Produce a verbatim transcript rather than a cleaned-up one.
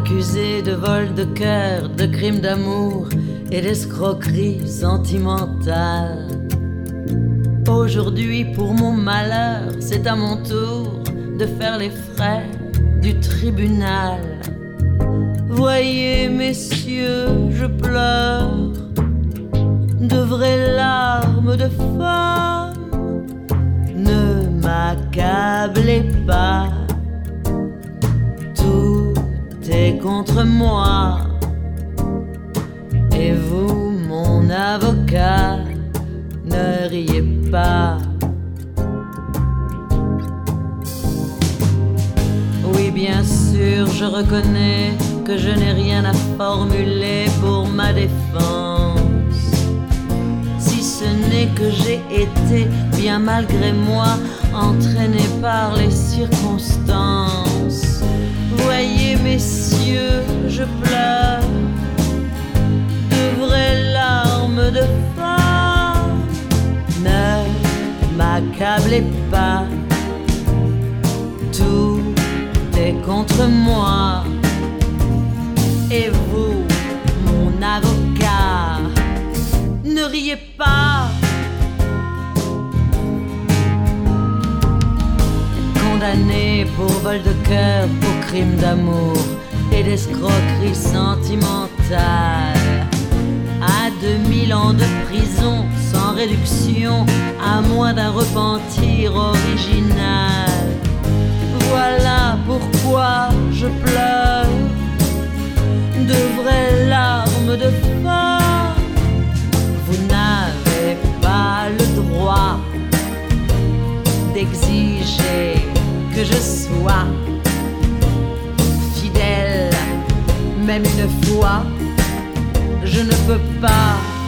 accusé de vol de cœur, de crime d'amour et d'escroquerie sentimentale. Aujourd'hui, pour mon malheur, c'est à mon tour de faire les frais du tribunal. Voyez, messieurs, je pleure de vraies larmes de femme. Ne m'accablez pas, tout est contre moi. Et vous, mon avocat, ne riez pas. Oui, bien sûr, je reconnais que je n'ai rien à formuler pour ma défense, si ce n'est que j'ai été, bien malgré moi, entraîné par les circonstances. Voyez, messieurs, je pleure de vraies larmes de femme. Ne m'accablez pas, tout est contre moi. Et vous, mon avocat, ne riez pas. Condamné pour vol de cœur, pour crime d'amour et d'escroquerie sentimentale, à deux mille ans de prison sans réduction, à moins d'un repentir original. Voilà pourquoi je pleure de vraies larmes de femme. Vous n'avez pas le droit d'exiger que je sois fidèle, même une fois. Je ne peux pas